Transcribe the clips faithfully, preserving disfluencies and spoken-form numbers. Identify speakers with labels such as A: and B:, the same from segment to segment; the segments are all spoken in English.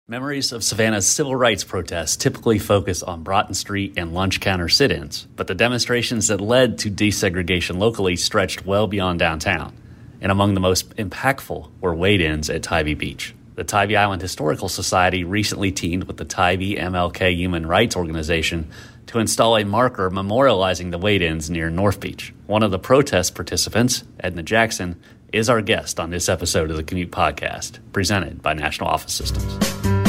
A: Memories of Savannah's civil rights protests typically focus on Broughton Street and lunch counter sit-ins, but the demonstrations that led to desegregation locally stretched well beyond downtown, and among the most impactful were wade-ins at Tybee Beach. The Tybee Island Historical Society recently teamed with the Tybee M L K Human Rights Organization to install a marker memorializing the wade-ins near North Beach. One of the protest participants, Edna Jackson, is our guest on this episode of the Commute Podcast, presented by National Office Systems.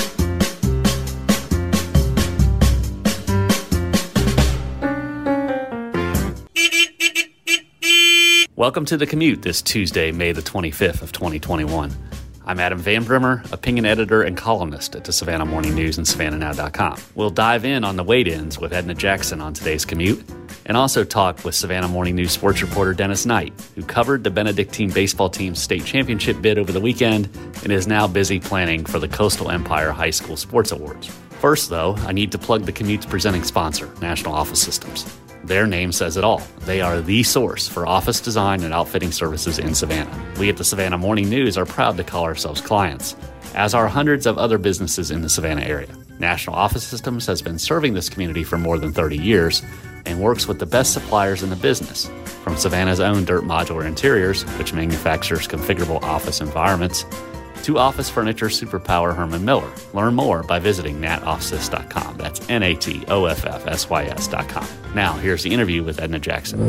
A: Welcome to The Commute this Tuesday, May the twenty-fifth of twenty twenty-one. I'm Adam Van Brimmer, opinion editor and columnist at the Savannah Morning News and Savannah Now dot com. We'll dive in on the wade-ins with Edna Jackson on today's Commute, and also talk with Savannah Morning News sports reporter Dennis Knight, who covered the Benedictine baseball team's state championship bid over the weekend and is now busy planning for the Coastal Empire High School Sports Awards. First, though, I need to plug the Commute's presenting sponsor, National Office Systems. Their name says it all. They are the source for office design and outfitting services in Savannah. We at the Savannah Morning News are proud to call ourselves clients, as are hundreds of other businesses in the Savannah area. National Office Systems has been serving this community for more than thirty years and works with the best suppliers in the business, from Savannah's own Dirt Modular Interiors, which manufactures configurable office environments, to office furniture superpower Herman Miller. Learn more by visiting nat offsys dot com. That's N A T O F F S Y S dot com. Now, here's the interview with Edna Jackson.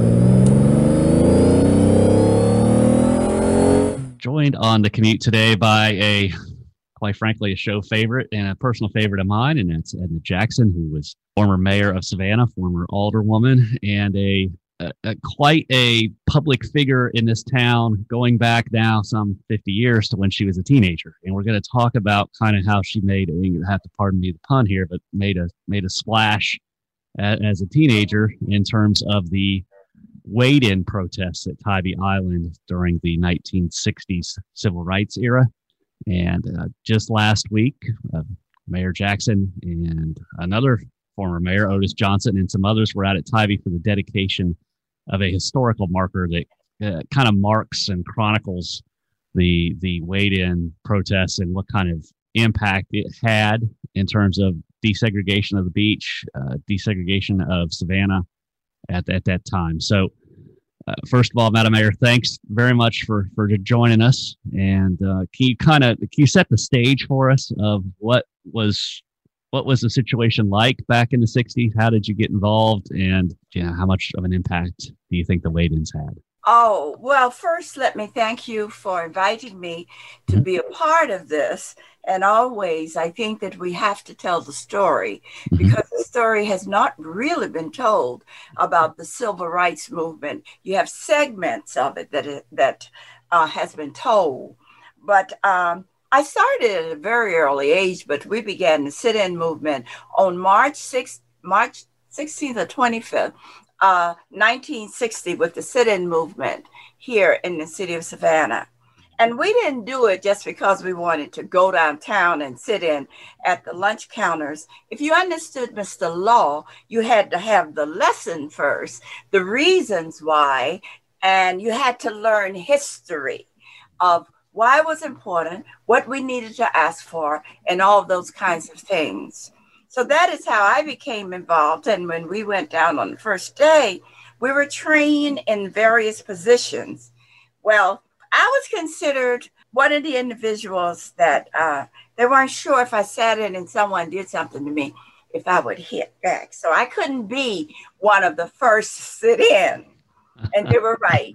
A: Joined on the Commute today by a, quite frankly, a show favorite and a personal favorite of mine, and that's Edna Jackson, who was former mayor of Savannah, former alderwoman, and a A, a, quite a public figure in this town, going back now some fifty years to when she was a teenager. And we're going to talk about kind of how she made, you have to pardon me the pun here, but made a made a splash a, as a teenager in terms of the wade-in protests at Tybee Island during the nineteen sixties civil rights era. And uh, just last week, uh, Mayor Jackson and another former mayor, Otis Johnson, and some others were out at Tybee for the dedication of a historical marker that uh, kind of marks and chronicles the the wade-in protests and what kind of impact it had in terms of desegregation of the beach, uh, desegregation of Savannah at, at that time. So uh, first of all, Madam Mayor, thanks very much for, for joining us. And uh, can you kind of, can you set the stage for us of what was What was the situation like back in the sixties? How did you get involved? And you know, how much of an impact do you think the wade-ins had?
B: Oh, well, first, let me thank you for inviting me to mm-hmm. be a part of this. And always, I think that we have to tell the story mm-hmm. because the story has not really been told about the civil rights movement. You have segments of it that, it, that uh, has been told. But um, I started at a very early age, but we began the sit-in movement on March sixth, March sixteenth or twenty-fifth, uh, nineteen sixty, with the sit-in movement here in the city of Savannah. And we didn't do it just because we wanted to go downtown and sit in at the lunch counters. If you understood Mister Law, you had to have the lesson first, the reasons why, and you had to learn history of why it was important, what we needed to ask for, and all of those kinds of things. So that is how I became involved. And when we went down on the first day, we were trained in various positions. Well, I was considered one of the individuals that uh, they weren't sure if I sat in and someone did something to me, if I would hit back. So I couldn't be one of the first to sit in. And they were right.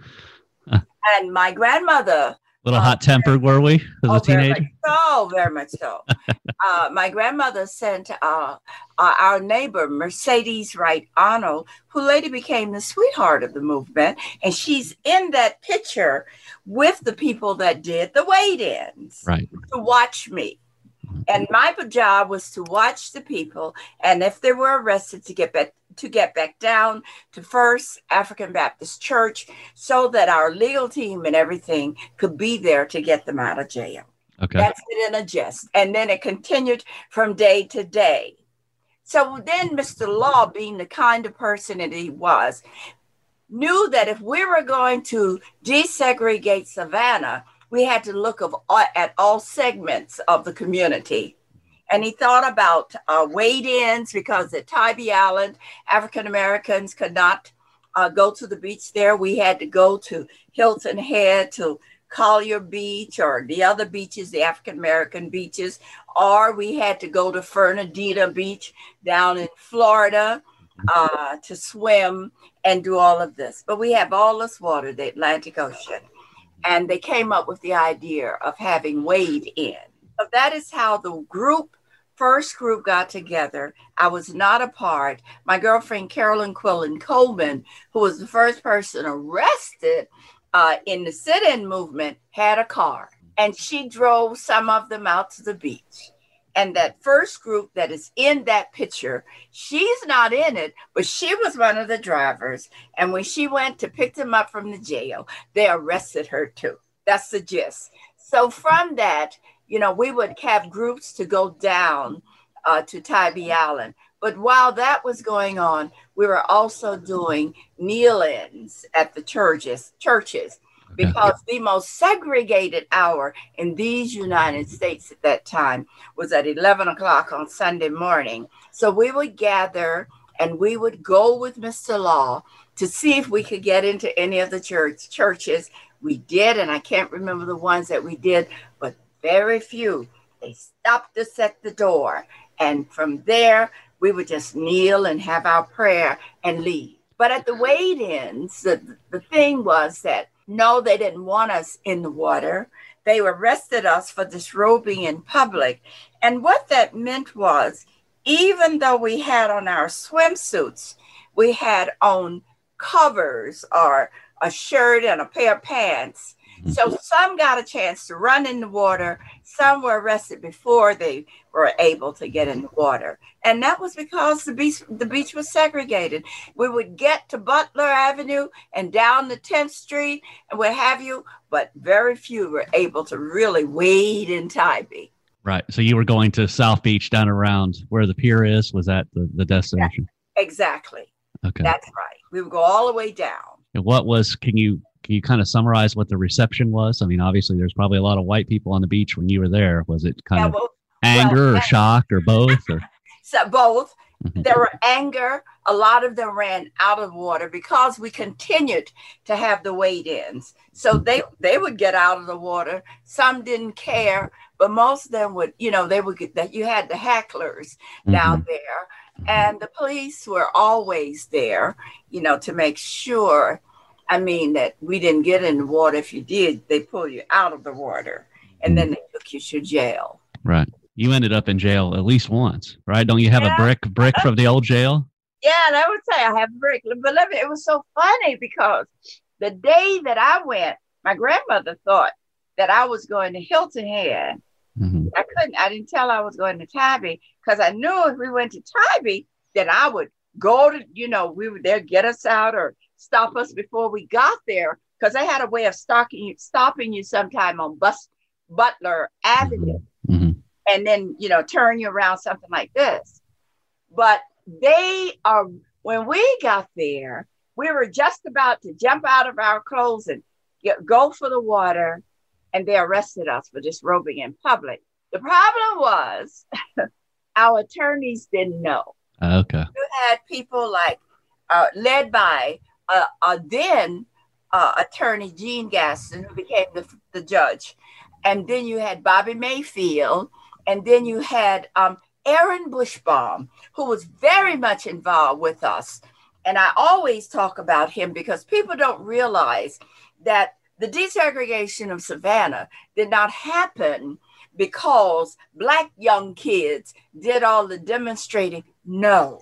B: And my grandmother,
A: A little hot-tempered, were we, as
B: oh,
A: a teenager?
B: Very much so, very much so. uh, my grandmother sent uh, uh, our neighbor, Mercedes Wright Arnold, who later became the sweetheart of the movement, and she's in that picture with the people that did the wade-ins
A: right.
B: to watch me. And my job was to watch the people, and if they were arrested, to get back to get back down to First African Baptist Church, so that our legal team and everything could be there to get them out of jail.
A: Okay,
B: that's it in a gist. And then it continued from day to day. So then Mister Law, being the kind of person that he was, knew that if we were going to desegregate Savannah, we had to look of, at all segments of the community. And he thought about uh, wade-ins because at Tybee Island, African Americans could not uh, go to the beach there. We had to go to Hilton Head, to Collier Beach, or the other beaches, the African American beaches, or we had to go to Fernandina Beach down in Florida uh, to swim and do all of this. But we have all this water, the Atlantic Ocean, and they came up with the idea of having wade-in. So that is how the group, first group got together. I was not a part. My girlfriend, Carolyn Quillen Coleman, who was the first person arrested uh, in the sit-in movement, had a car. And she drove some of them out to the beach. And that first group that is in that picture, she's not in it, but she was one of the drivers. And when she went to pick them up from the jail, they arrested her too. That's the gist. So from that, you know, we would have groups to go down uh, to Tybee Island. But while that was going on, we were also doing kneel-ins at the churches, churches, because the most segregated hour in these United States at that time was at eleven o'clock on Sunday morning. So we would gather and we would go with Mister Law to see if we could get into any of the church churches. We did, and I can't remember the ones that we did, but very few. They stopped us at the door. And from there, we would just kneel and have our prayer and leave. But at the wade-ins, the, the thing was that, no, they didn't want us in the water. They arrested us for disrobing in public. And what that meant was, even though we had on our swimsuits, we had on covers or a shirt and a pair of pants. So some got a chance to run in the water. Some were arrested before they were able to get in the water. And that was because the beach, the beach was segregated. We would get to Butler Avenue and down to tenth Street and what have you, but very few were able to really wade in Tybee.
A: Right. So you were going to South Beach down around where the pier is? Was that the, the destination?
B: Yeah, exactly.
A: Okay.
B: That's right. We would go all the way down. And
A: what was, can you... Can you kind of summarize what the reception was? I mean, obviously, there's probably a lot of white people on the beach when you were there. Was it kind yeah, well, of anger well, or shock or both? Or?
B: So both. Mm-hmm. There were anger. A lot of them ran out of water because we continued to have the wade-ins. So they, they would get out of the water. Some didn't care, but most of them would, you know, they would get that. You had the hecklers mm-hmm. down there, and the police were always there, you know, to make sure. I mean, that we didn't get in the water. If you did, they pull you out of the water and then they took you to jail.
A: Right. You ended up in jail at least once, right? Don't you have yeah. a brick brick from the old jail?
B: Yeah, and I would say I have a brick. But let me, it was so funny because the day that I went, my grandmother thought that I was going to Hilton Head. Mm-hmm. I couldn't, I didn't tell I was going to Tybee because I knew if we went to Tybee, then I would go to, you know, we would there get us out or stop us before we got there, because they had a way of stalking you, stopping you sometime on Bus Butler Avenue, mm-hmm. and then, you know, turn you around, something like this. But they are, when we got there, we were just about to jump out of our clothes and get, go for the water, and they arrested us for disrobing in public. The problem was our attorneys didn't know.
A: Okay.
B: You had people like, uh, led by Uh, uh, then uh, attorney Gene Gaston, who became the, the judge. And then you had Bobby Mayfield. And then you had um, Aaron Bushbaum, who was very much involved with us. And I always talk about him because people don't realize that the desegregation of Savannah did not happen because Black young kids did all the demonstrating. No,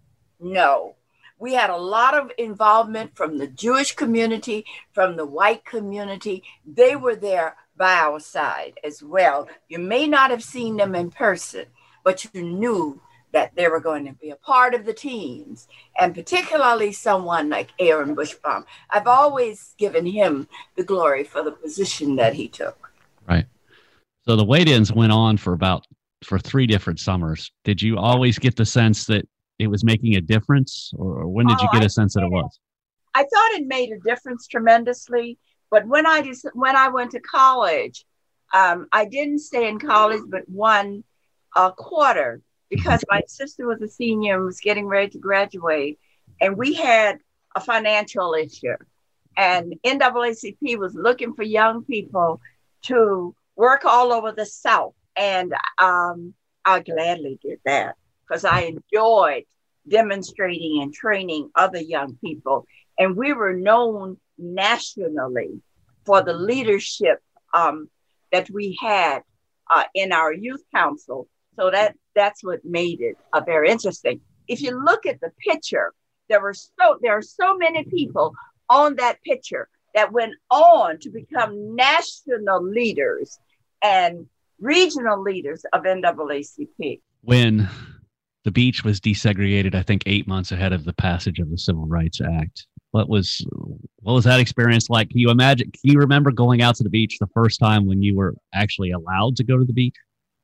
B: no. We had a lot of involvement from the Jewish community, from the white community. They were there by our side as well. You may not have seen them in person, but you knew that they were going to be a part of the teams, and particularly someone like Aaron Bushbaum. I've always given him the glory for the position that he took.
A: Right. So the wade-ins went on for about, for three different summers. Did you always get the sense that it was making a difference, or when did you get a sense that it was?
B: I thought it made a difference tremendously, but when I just, when I went to college, um, I didn't stay in college but one a quarter because my sister was a senior and was getting ready to graduate. And we had a financial issue. And N double A C P was looking for young people to work all over the South. And um, I gladly did that because I enjoyed demonstrating and training other young people. And we were known nationally for the leadership um, that we had uh, in our youth council. So that that's what made it uh, very interesting. If you look at the picture, there were so there are so many people on that picture that went on to become national leaders and regional leaders of N double A C P.
A: When the beach was desegregated, I think eight months ahead of the passage of the Civil Rights Act, what was what was that experience like? Can you imagine? Can you remember going out to the beach the first time when you were actually allowed to go to the beach?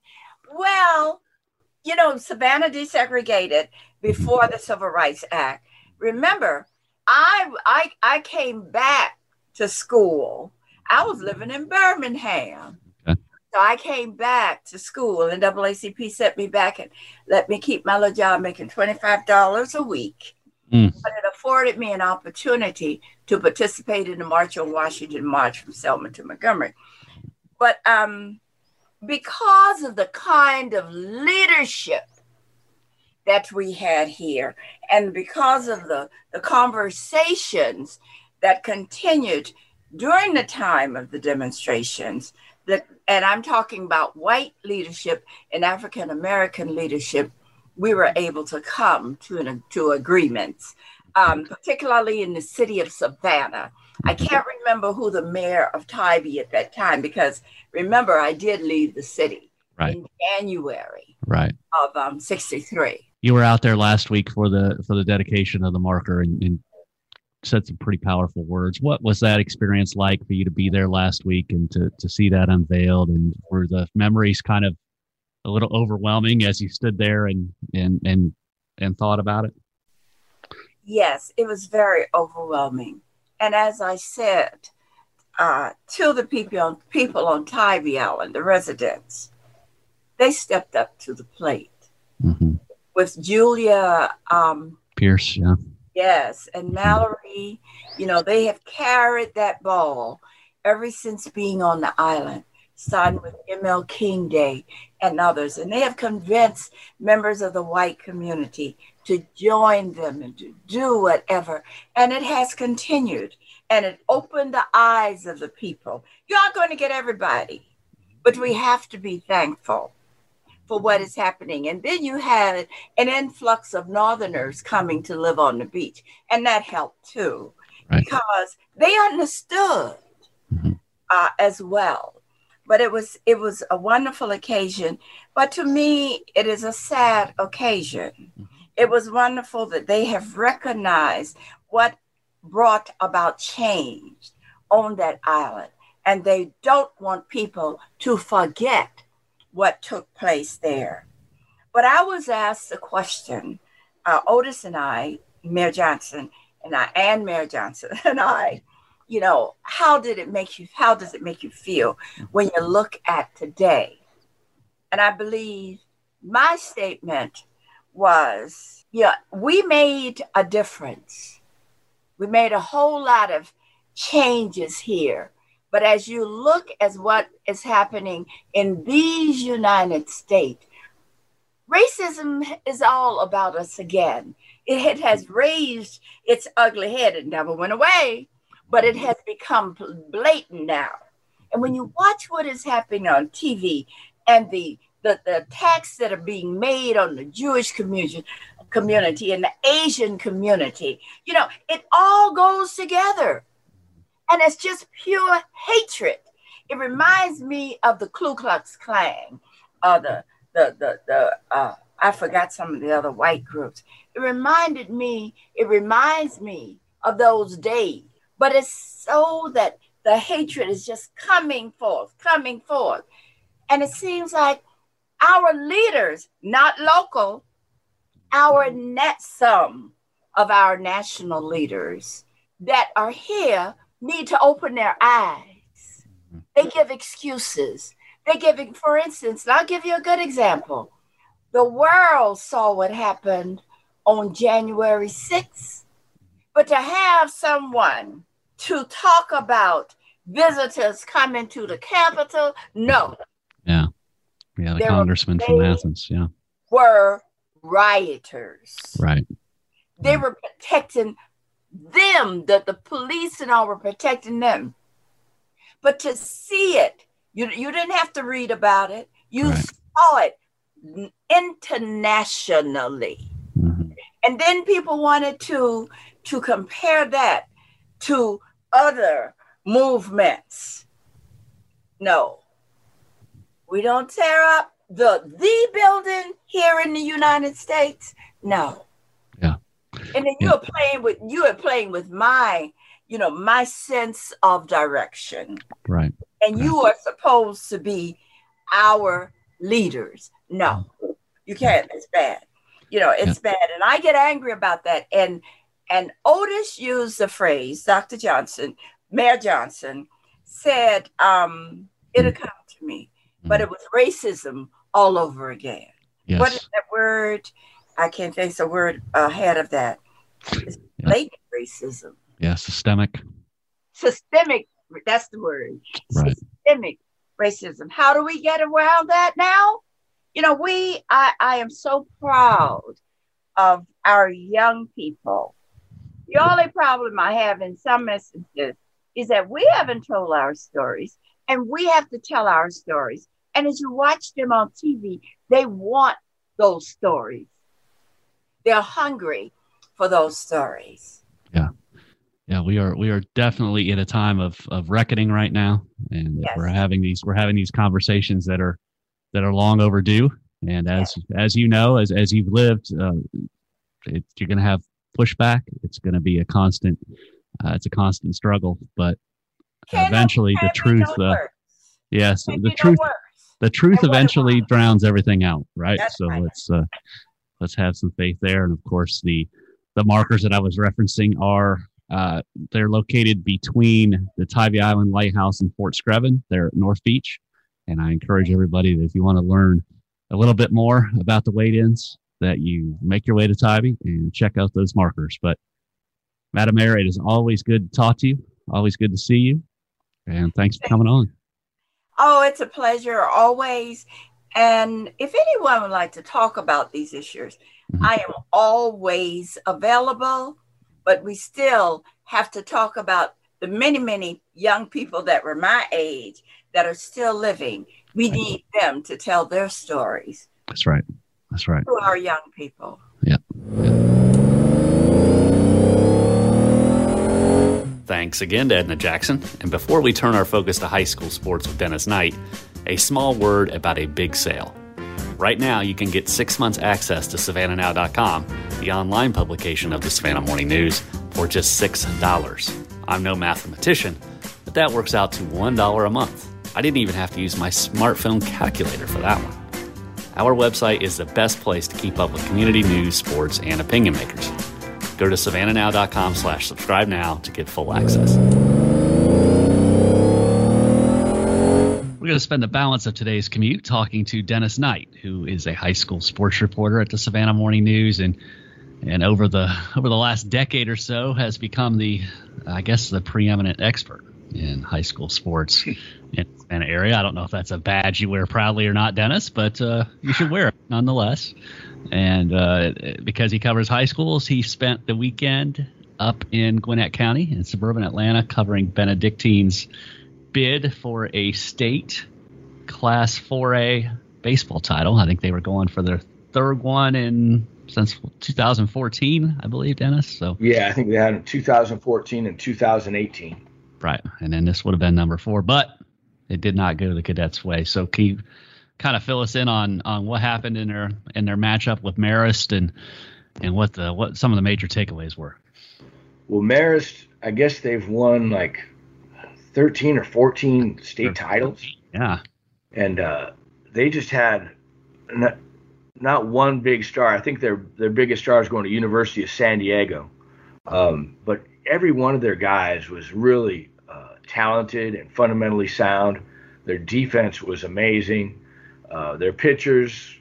B: Well, you know, Savannah desegregated before the Civil Rights Act. Remember, I I I came back to school. I was living in Birmingham. Okay. So I came back to school and N double A C P sent me back and let me keep my little job making twenty-five dollars a week. Mm. But it afforded me an opportunity to participate in the March on Washington March from Selma to Montgomery. But um, because of the kind of leadership that we had here, and because of the, the conversations that continued during the time of the demonstrations, that, and I'm talking about white leadership and African-American leadership, we were able to come to, an, to agreements, um, particularly in the city of Savannah. I can't remember who the mayor of Tybee at that time, because remember, I did leave the city right. in January
A: right.
B: of um, sixty-three.
A: You were out there last week for the for the dedication of the marker and, and said some pretty powerful words. What was that experience like for you to be there last week and to, to see that unveiled? And were the memories kind of a little overwhelming as you stood there and and and, and thought about it?
B: Yes, it was very overwhelming. And as I said uh, to the people on, people on Tybee Island, the residents, they stepped up to the plate. Mm-hmm. With Julia um,
A: Pierce, yeah.
B: Yes, and Mallory, you know, they have carried that ball ever since being on the island, starting with M L King Day and others. And they have convinced members of the white community to join them and to do whatever. And it has continued. And it opened the eyes of the people. You aren't going to get everybody, but we have to be thankful for what is happening. And then you had an influx of Northerners coming to live on the beach. And that helped too, right. because they understood mm-hmm. uh, as well. But it was it was a wonderful occasion. But to me, it is a sad occasion. Mm-hmm. It was wonderful that they have recognized what brought about change on that island. And they don't want people to forget what took place there. But I was asked a question, uh, Otis and I, Mayor Johnson and I, and Mayor Johnson and I, you know, how did it make you, how does it make you feel when you look at today? And I believe my statement was, yeah, we made a difference. We made a whole lot of changes here. But as you look at what is happening in these United States, racism is all about us again. It has raised its ugly head. It never went away, but it has become blatant now. And when you watch what is happening on T V and the, the, the attacks that are being made on the Jewish community, community and the Asian community, you know, it all goes together. And it's just pure hatred. It reminds me of the Ku Klux Klan, or the, the, the, the uh, I forgot some of the other white groups. It reminded me, it reminds me of those days. But it's so that the hatred is just coming forth, coming forth. And it seems like our leaders, not local, our net sum of our national leaders that are here need to open their eyes. They give excuses. They give, for instance, and I'll give you a good example. The world saw what happened on January sixth. But to have someone to talk about visitors coming to the Capitol, no.
A: Yeah. Yeah, the
B: There
A: congressman
B: were,
A: from Athens. Yeah.
B: were rioters.
A: Right.
B: They
A: right.
B: were protecting them, that the police and all were protecting them. But to see it, you, you didn't have to read about it. You
A: right.
B: saw it internationally.
A: Mm-hmm.
B: And then people wanted to, to compare that to other movements. No, we don't tear up the, the building here in the United States. No.
A: Yeah.
B: And then
A: yeah.
B: you're playing with, you are playing with my, you know, my sense of direction.
A: Right.
B: And right. you are supposed to be our leaders. No, you can't. It's bad. You know, it's yeah. bad. And I get angry about that. And and Otis used the phrase, Doctor Johnson, Mayor Johnson said, um, it'll come to me. Mm. But it was racism all over again.
A: Yes.
B: What is that word? I can't think the word ahead of that. It's
A: yeah.
B: blatant racism.
A: Yeah, systemic.
B: Systemic, that's the word.
A: Right.
B: Systemic racism. How do we get around that now? You know, we, I, I am so proud of our young people. The only problem I have in some instances is that we haven't told our stories, and we have to tell our stories. And as you watch them on T V, they want those stories. They're hungry for those stories.
A: Yeah. Yeah, we are we are definitely in a time of of reckoning right now. And yes. we're having these we're having these conversations that are that are long overdue. And as yeah. as you know, as as you've lived, uh, it, you're going to have pushback. It's going to be a constant. Uh, it's a constant struggle, but
B: can
A: eventually
B: no,
A: the truth. Uh, yes,
B: can
A: the truth.
B: No
A: the truth eventually drowns everything out, right?
B: That's
A: so
B: right.
A: let's uh, let's have some faith there. And of course, the the markers that I was referencing are uh, they're located between the Tybee Island Lighthouse and Fort Screven. They're at North Beach, and I encourage everybody that if you want to learn a little bit more about the wait-ins, that you make your way to Tybee and check out those markers. But Madam Mayor, it is always good to talk to you. Always good to see you. And thanks for coming on.
B: Oh, it's a pleasure always. And if anyone would like to talk about these issues, mm-hmm. I am always available, but we still have to talk about the many, many young people that were my age that are still living. We right. need them to tell their stories.
A: That's right. That's right.
B: To our young people.
A: Yeah. yeah.
C: Thanks again to Edna Jackson. And before we turn our focus to high school sports with Dennis Knight, a small word about a big sale. Right now, you can get six months access to Savannah Now dot com, the online publication of the Savannah Morning News, for just six dollars. I'm no mathematician, but that works out to one dollar a month. I didn't even have to use my smartphone calculator for that one. Our website is the best place to keep up with community news, sports, and opinion makers. Go to Savannah Now dot com slash subscribe now to get full access.
A: We're going to spend the balance of today's commute talking to Dennis Knight, who is a high school sports reporter at the Savannah Morning News, and and over the over the last decade or so has become the, I guess, the preeminent expert in high school sports in the Savannah area. I don't know if that's a badge you wear proudly or not, Dennis, but uh, you should wear it nonetheless. And uh, because he covers high schools, he spent the weekend up in Gwinnett County in suburban Atlanta covering Benedictine's bid for a state Class four A baseball title. I think they were going for their third one in since two thousand fourteen, I believe, Dennis. So
D: yeah, I think they had in two thousand fourteen and two thousand eighteen.
A: Right, and then this would have been number four, but it did not go the Cadets' way. So can you kind of fill us in on on what happened in their in their matchup with Marist and and what the what some of the major takeaways were?
D: Well, Marist, I guess they've won like thirteen or fourteen state titles.
A: Yeah,
D: and uh, they just had not, not one big star. I think their their biggest star is going to University of San Diego, um, but every one of their guys was really uh, talented and fundamentally sound. Their defense was amazing. Uh, their pitchers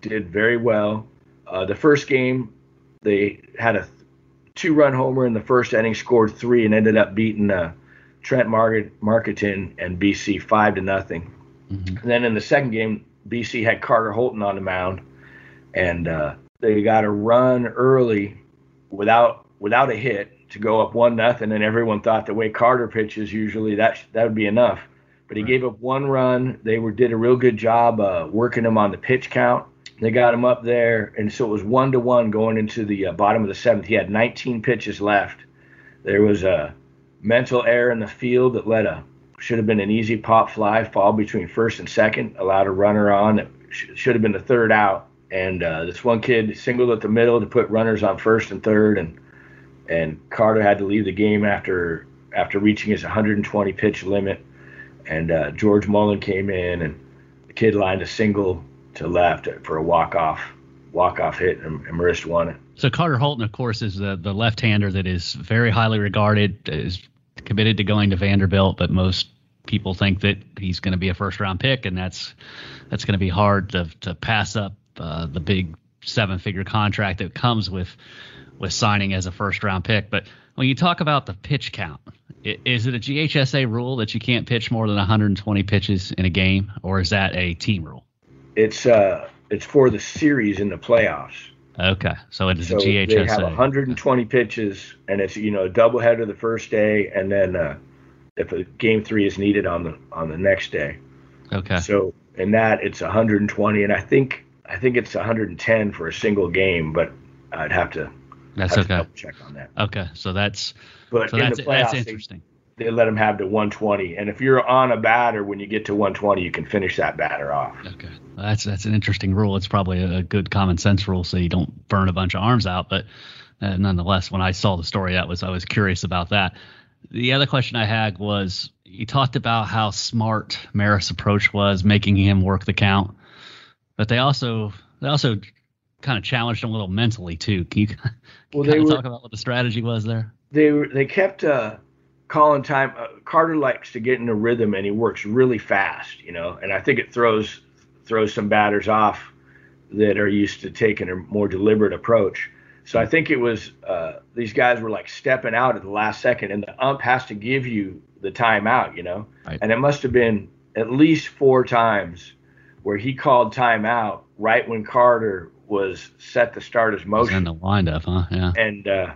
D: did very well. Uh, the first game, they had a two-run homer in the first inning, scored three, and ended up beating uh, Trent Mar- Marketing and B C five to nothing. Mm-hmm. And then in the second game, B C had Carter Holton on the mound, and uh, they got a run early without without a hit to go up one nothing. And everyone thought the way Carter pitches, usually that that would be enough. But he right. gave up one run. They were did a real good job uh, working him on the pitch count. They got him up there, and so it was one to one going into the uh, bottom of the seventh. He had nineteen pitches left. There was a mental error in the field that let a should have been an easy pop fly fall between first and second, allowed a runner on. It sh- should have been the third out, and uh, this one kid singled at the middle to put runners on first and third, and and Carter had to leave the game after after reaching his one hundred twenty pitch limit. And uh, George Mullen came in, and the kid lined a single to left for a walk-off walk-off hit, and, and Marist won it.
A: So Carter Holton, of course, is the, the left-hander that is very highly regarded, is committed to going to Vanderbilt, but most people think that he's going to be a first-round pick, and that's that's going to be hard to to pass up uh, the big seven-figure contract that comes with with signing as a first-round pick. But when you talk about the pitch count, is it a G H S A rule that you can't pitch more than one hundred twenty pitches in a game, or is that a team rule?
D: It's uh, it's for the series in the playoffs.
A: Okay, so it is
D: so
A: a G H S A.
D: They have one hundred twenty pitches, and it's you know a doubleheader the first day, and then uh, if a game three is needed on the on the next day.
A: Okay.
D: So in that it's one hundred twenty, and I think I think it's one hundred ten for a single game, but I'd have to.
A: That's
D: have
A: okay.
D: To double check on that.
A: Okay, so that's
D: but
A: so
D: in
A: that's,
D: the playoffs,
A: that's interesting.
D: They, they let them have the one twenty, and if you're on a batter when you get to one twenty, you can finish that batter off.
A: Okay, well, that's that's an interesting rule. It's probably a good common sense rule, so you don't burn a bunch of arms out. But uh, nonetheless, when I saw the story, that was I was curious about that. The other question I had was you talked about how smart Marist's approach was, making him work the count, but they also they also kind of challenged him a little mentally too. Can you, can
D: well,
A: you
D: they
A: kind of
D: were,
A: talk about what the strategy was there?
D: They were they kept uh, calling time. Uh, Carter likes to get in a rhythm, and he works really fast, you know. And I think it throws throws some batters off that are used to taking a more deliberate approach. So I think it was uh, these guys were like stepping out at the last second, and the ump has to give you the timeout, you know.
A: Right.
D: And it must have been at least four times where he called timeout right when Carter was set to start his motion.
A: In the windup, huh? Yeah.
D: And uh,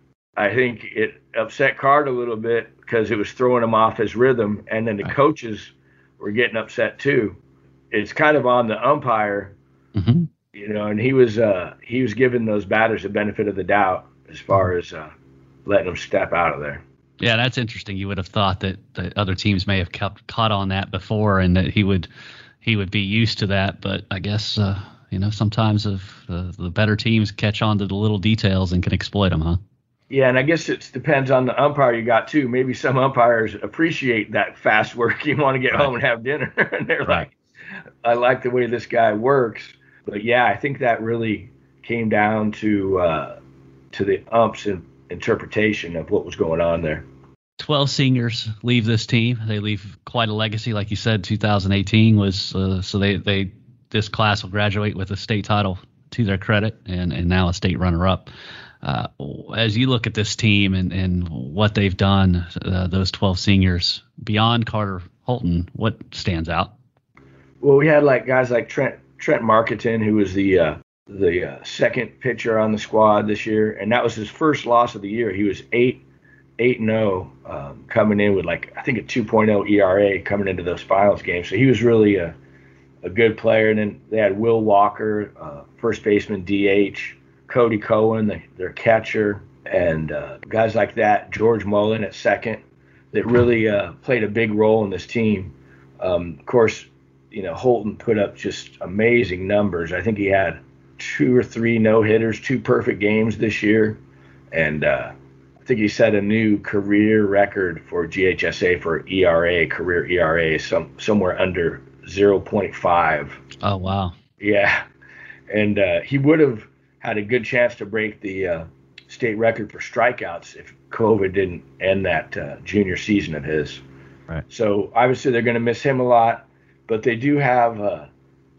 D: I think it upset Carter a little bit because it was throwing him off his rhythm, and then the
A: right.
D: coaches were getting upset too. It's kind of on the umpire,
A: mm-hmm.
D: you know, and he was uh, he was giving those batters the benefit of the doubt as far as uh, letting them step out of there.
A: Yeah, that's interesting. You would have thought that, that other teams may have kept caught on that before, and that he would he would be used to that. But I guess uh, you know sometimes if uh, the better teams catch on to the little details and can exploit them, huh?
D: Yeah, and I guess it depends on the umpire you got too. Maybe some umpires appreciate that fast work. You want to get
A: right.
D: home and have dinner, and they're
A: right.
D: like, "I like the way this guy works." But yeah, I think that really came down to uh, to the ump's in, interpretation of what was going on there.
A: twelve seniors leave this team. They leave quite a legacy, like you said. two thousand eighteen was uh, so they they this class will graduate with a state title to their credit, and and now a state runner-up. Uh, as you look at this team and, and what they've done, uh, those twelve seniors beyond Carter Holton, what stands out?
D: Well, we had like guys like Trent Trent Marketing, who was the uh, the uh, second pitcher on the squad this year, and that was his first loss of the year. He was eight eight and zero um, coming in with like I think a two point oh E R A coming into those finals games. So he was really a a good player. And then they had Will Walker, uh, first baseman, D H. Cody Cohen, the, their catcher, and uh, guys like that, George Mullen at second, that really uh, played a big role in this team. Um, of course, you know, Holton put up just amazing numbers. I think he had two or three no-hitters, two perfect games this year, and uh, I think he set a new career record for G H S A for E R A, career E R A, some somewhere under zero point five.
A: Oh, wow.
D: Yeah, and uh, he would have had a good chance to break the uh, state record for strikeouts if COVID didn't end that uh, junior season of his.
A: Right.
D: So obviously they're going to miss him a lot, but they do have uh,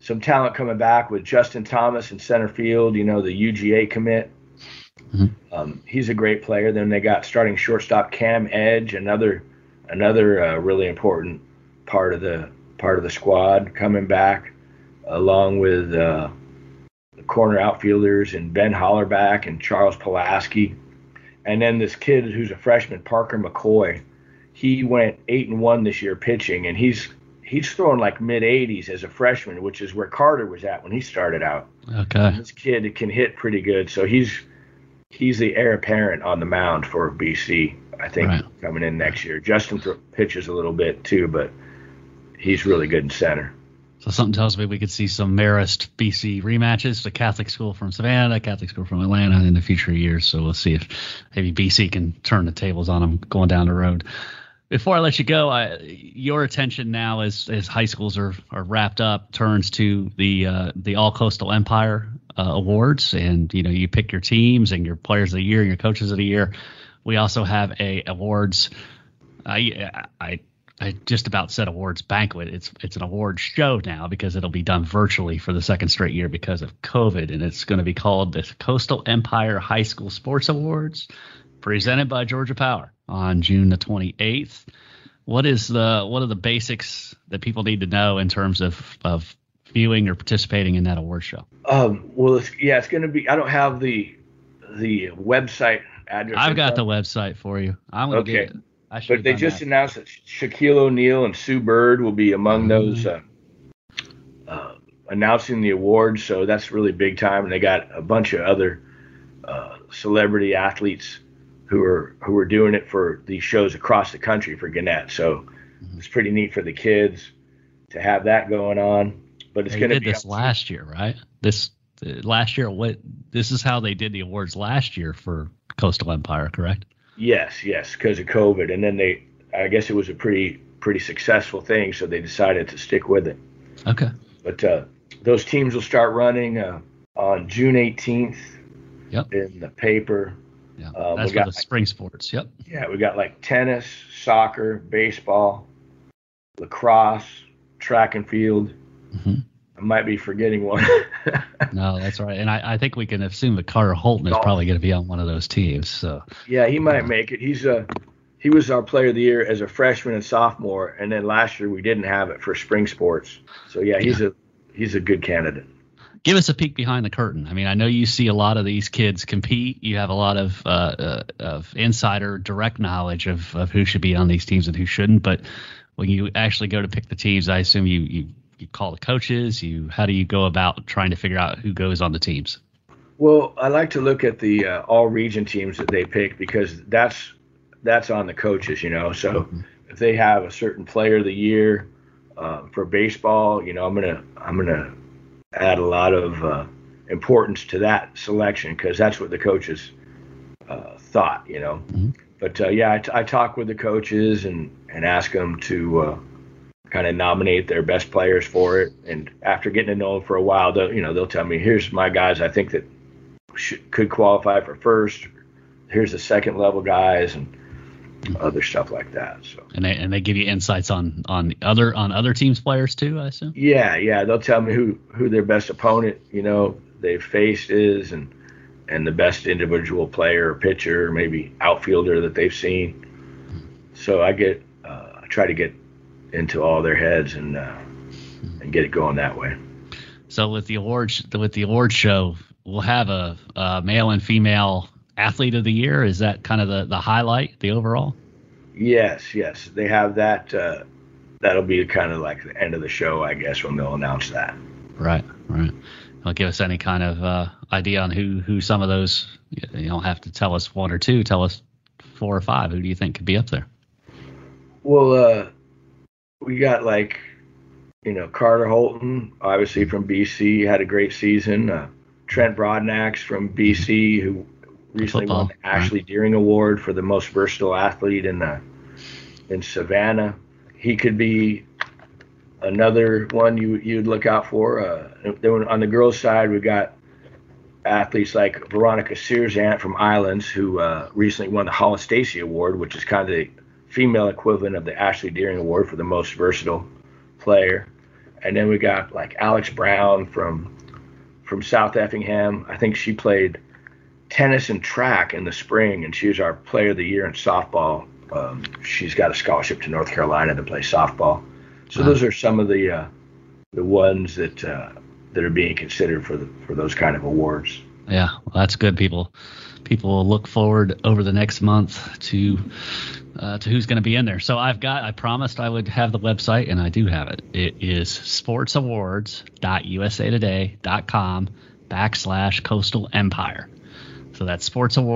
D: some talent coming back with Justin Thomas in center field, you know, the U G A commit. Mm-hmm. Um, he's a great player. Then they got starting shortstop Cam Edge, another another uh, really important part of the part of the squad coming back, along with uh, the corner outfielders and Ben Hollerback and Charles Pulaski. And then this kid who's a freshman, Parker McCoy, he went eight and one this year pitching, and he's he's throwing like mid eighties as a freshman, which is where Carter was at when he started out.
A: Okay.
D: And this kid can hit pretty good, so he's he's the heir apparent on the mound for B C, I think, right. coming in next year. Justin th- pitches a little bit too, but he's really good in center.
A: So something tells me we could see some Marist B C rematches, the Catholic school from Savannah, Catholic school from Atlanta in the future years. So we'll see if maybe B C can turn the tables on them going down the road. Before I let you go, I, your attention now as, as high schools are, are wrapped up turns to the uh, the All Coastal Empire uh, Awards, and you know you pick your teams and your players of the year and your coaches of the year. We also have a awards. I I I just about said awards banquet. It's it's an awards show now because it'll be done virtually for the second straight year because of COVID, and it's going to be called the Coastal Empire High School Sports Awards, presented by Georgia Power on June the twenty-eighth. What is the what are the basics that people need to know in terms of of viewing or participating in that award show?
D: Um, well, it's, yeah, it's going to be. I don't have the the website address.
A: I've got the website for you. I'm going to
D: okay.
A: get it.
D: But they just that. announced that Shaquille O'Neal and Sue Bird will be among mm-hmm. those uh, uh, announcing the awards. So that's really big time. And they got a bunch of other uh, celebrity athletes who are who are doing it for these shows across the country for Gannett. So mm-hmm. it's pretty neat for the kids to have that going on. But it's going to be
A: this last year, right? This uh, last year. What this is how they did the awards last year for Coastal Empire, correct?
D: Yes, yes, because of COVID, and then they, I guess it was a pretty, pretty successful thing, so they decided to stick with it.
A: Okay.
D: But uh, those teams will start running uh, on June eighteenth.
A: Yep.
D: In the paper.
A: Yeah. Um, That's for got, the spring sports. Yep.
D: Yeah, we got like tennis, soccer, baseball, lacrosse, track and field. Mm-hmm. I might be forgetting one.
A: No, that's right. And I, I think we can assume that Carter Holton is Golf. probably going to be on one of those teams. So
D: yeah, he might make it. He's a he was our player of the year as a freshman and sophomore, and then last year we didn't have it for spring sports. So yeah, he's yeah. a he's a good candidate.
A: Give us a peek behind the curtain. I mean, I know you see a lot of these kids compete. You have a lot of uh, uh, of insider direct knowledge of, of who should be on these teams and who shouldn't. But when you actually go to pick the teams, I assume you you You call the coaches. You how do you go about trying to figure out who goes on the teams?
D: Well, I like to look at the uh, all region teams that they pick because that's that's on the coaches, you know. So mm-hmm. if they have a certain player of the year uh, for baseball, you know, I'm gonna I'm gonna add a lot of uh, importance to that selection because that's what the coaches uh, thought, you know. Mm-hmm. But uh, yeah, I, t- I talk with the coaches and and ask them to. Uh, kind of nominate their best players for it, and after getting to know them for a while, they'll you know they'll tell me, here's my guys I think that should, could qualify for first. Here's the second level guys and other stuff like that. So
A: and they and they give you insights on on other on other teams' players too, I assume.
D: Yeah, yeah, they'll tell me who who their best opponent you know they've faced is, and and the best individual player or pitcher, or maybe outfielder that they've seen. So I get uh, I try to get into all their heads and uh, and get it going that way.
A: So with the awards with the awards show, we'll have a, a male and female athlete of the year. Is that kind of the, the highlight, the overall?
D: Yes, yes. They have that. Uh, that'll be kind of like the end of the show, I guess, when they'll announce that.
A: Right, right. Well, give us any kind of uh, idea on who, who some of those. You don't have to tell us one or two. Tell us four or five. Who do you think could be up there?
D: Well, uh, we got like, you know, Carter Holton, obviously from B C, had a great season. Uh, Trent Broadnax from B C, who recently Football. won the Ashley right. Deering Award for the most versatile athlete in uh, in Savannah. He could be another one you you'd look out for. Uh, then on the girls' side, we got athletes like Veronica Searsant from Islands, who uh, recently won the Hollis Stacy Award, which is kind of the female equivalent of the Ashley Deering Award for the most versatile player. and then we got like Alex Brown from from South Effingham. I think she played tennis and track in the spring, and she was our player of the year in softball. Um, she's got a scholarship to North Carolina to play softball. So wow. Those are some of the uh, the ones that uh, that are being considered for the, for those kind of awards.
A: Yeah, well, that's good. People people will look forward over the next month to uh, to who's going to be in there. So I've got I promised I would have the website, and I do have it. It is sportsawards.usatoday.com backslash coastal empire. So that's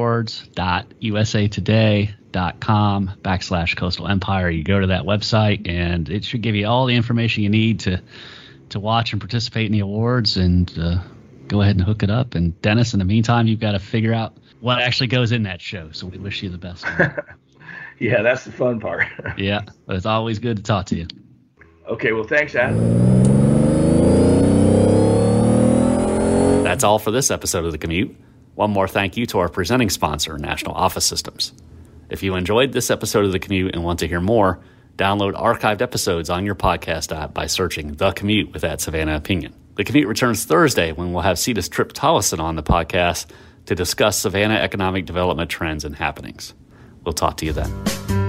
A: sportsawards.usatoday.com backslash coastal empire. You go to that website, and it should give you all the information you need to to watch and participate in the awards, and uh, go ahead and hook it up. And Dennis, in the meantime, you've got to figure out what actually goes in that show. So we wish you the best.
D: Yeah, that's the fun part.
A: Yeah, but it's always good to talk to you.
D: Okay, well, thanks, Adam.
C: That's all for this episode of The Commute. One more thank you to our presenting sponsor, National Office Systems. If you enjoyed this episode of The Commute and want to hear more, download archived episodes on your podcast app by searching The Commute with that Savannah opinion. The Commute returns Thursday when we'll have Cetus Tripp Tollison on the podcast to discuss Savannah economic development trends and happenings. We'll talk to you then.